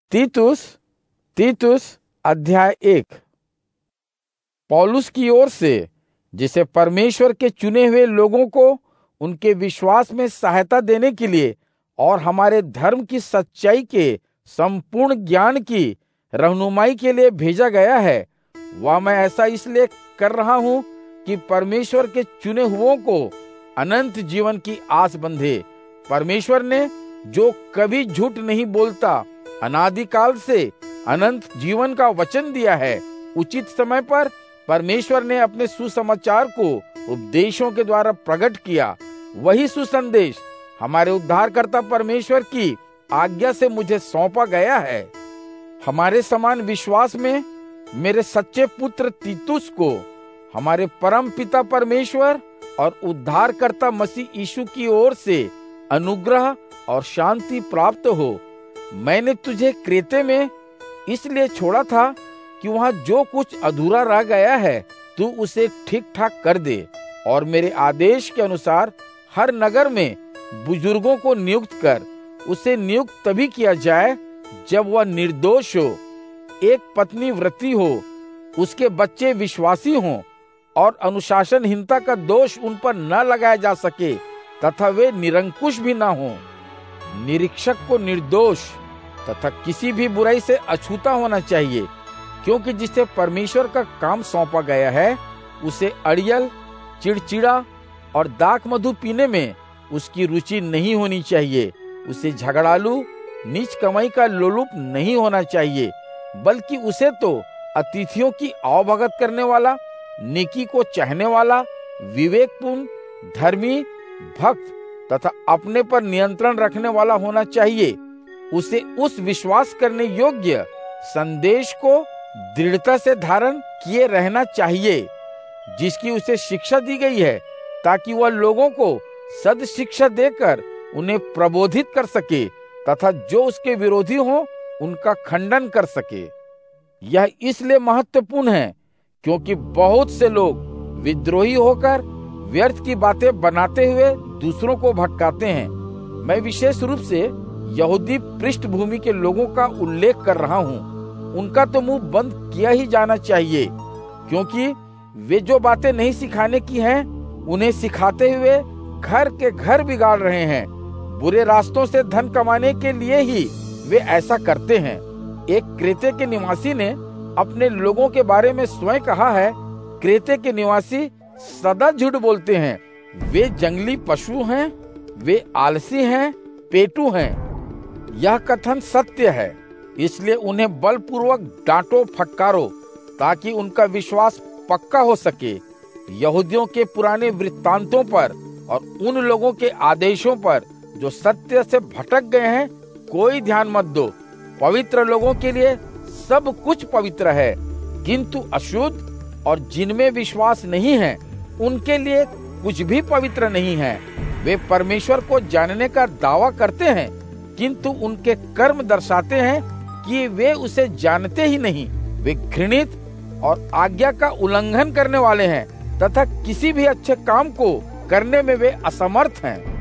तीतुस अध्याय 1। पौलुस की ओर से, जिसे परमेश्वर के चुने हुए लोगों को उनके विश्वास में सहायता देने के लिए और हमारे धर्म की सच्चाई के संपूर्ण ज्ञान की रहनुमाई के लिए भेजा गया है, वह मैं ऐसा इसलिए कर रहा हूं कि परमेश्वर के चुने हुओं को अनंत जीवन की आस बंधे। परमेश्वर ने, जो कभी झूठ नहीं बोलता, अनादिकाल से अनंत जीवन का वचन दिया है। उचित समय पर परमेश्वर ने अपने सुसमाचार को उपदेशों के द्वारा प्रकट किया। वही सुसंदेश हमारे उद्धारकर्ता परमेश्वर की आज्ञा से मुझे सौंपा गया है। हमारे समान विश्वास में मेरे सच्चे पुत्र तीतुस को हमारे परम पिता परमेश्वर और उद्धारकर्ता मसीह यीशु की ओर से अनुग्रह और शांति प्राप्त हो। मैंने तुझे क्रेते में इसलिए छोड़ा था कि वहां जो कुछ अधूरा रह गया है तू उसे ठीक ठाक कर दे, और मेरे आदेश के अनुसार हर नगर में बुजुर्गों को नियुक्त कर। उसे नियुक्त तभी किया जाए जब वह निर्दोष हो, एक पत्नी व्रती हो, उसके बच्चे विश्वासी हों और अनुशासनहीनता का दोष उन पर न लगाया जा सके तथा वे निरंकुश भी न हों। निरीक्षक को निर्दोष तथा किसी भी बुराई से अछूता होना चाहिए, क्योंकि जिसे परमेश्वर का काम सौंपा गया है उसे अड़ियल, चिड़चिड़ा और दाख मधु पीने में उसकी रुचि नहीं होनी चाहिए। उसे झगड़ालू, नीच कमाई का लोलुप नहीं होना चाहिए, बल्कि उसे तो अतिथियों की आवभगत करने वाला, नेकी को चाहने वाला, विवेकपूर्ण, धर्मी, भक्त तथा अपने पर नियंत्रण रखने वाला होना चाहिए। उसे उस विश्वास करने योग्य संदेश को दृढ़ता से धारण किए रहना चाहिए जिसकी उसे शिक्षा दी गई है, ताकि वह लोगों को सद शिक्षा देकर उन्हें प्रबोधित कर सके तथा जो उसके विरोधी हों उनका खंडन कर सके। यह इसलिए महत्वपूर्ण है क्योंकि बहुत से लोग विद्रोही होकर व्यर्थ की बातें बनाते हुए दूसरों को भटकाते हैं। मैं विशेष रूप से यहूदी पृष्ठभूमि के लोगों का उल्लेख कर रहा हूँ। उनका तो मुंह बंद किया ही जाना चाहिए, क्योंकि वे जो बातें नहीं सिखाने की हैं उन्हें सिखाते हुए घर के घर बिगाड़ रहे हैं। बुरे रास्तों से धन कमाने के लिए ही वे ऐसा करते हैं। एक क्रेते के निवासी ने अपने लोगों के बारे में स्वयं कहा है, क्रेते के निवासी सदा झूठ बोलते हैं। वे जंगली पशु हैं, वे आलसी हैं, पेटू हैं। यह कथन सत्य है, इसलिए उन्हें बलपूर्वक डांटो, फटकारो, ताकि उनका विश्वास पक्का हो सके। यहूदियों के पुराने वृत्तांतों पर और उन लोगों के आदेशों पर जो सत्य से भटक गए हैं कोई ध्यान मत दो। पवित्र लोगों के लिए सब कुछ पवित्र है, किंतु अशुद्ध और जिनमें विश्वास नहीं है उनके लिए कुछ भी पवित्र नहीं है। वे परमेश्वर को जानने का दावा करते हैं, किंतु उनके कर्म दर्शाते हैं कि वे उसे जानते ही नहीं। वे घृणित और आज्ञा का उल्लंघन करने वाले हैं तथा किसी भी अच्छे काम को करने में वे असमर्थ हैं।